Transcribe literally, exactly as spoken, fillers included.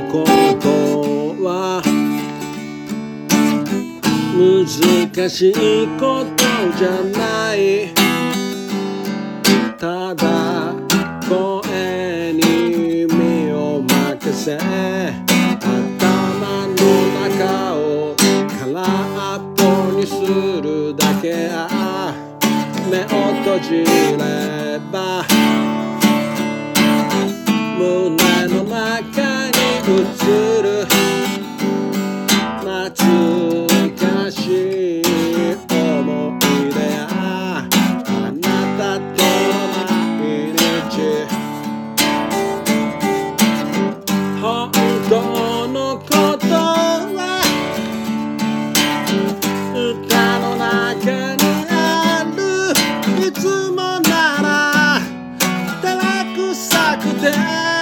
ことは難しいことじゃない。ただ声に身を任せ、頭の中を空っぽにするだけ。目を閉じれば胸の中に映る懐かしい思い出や、あなたとの毎日。本当のことは歌の中にある。いつもなら照れくさくて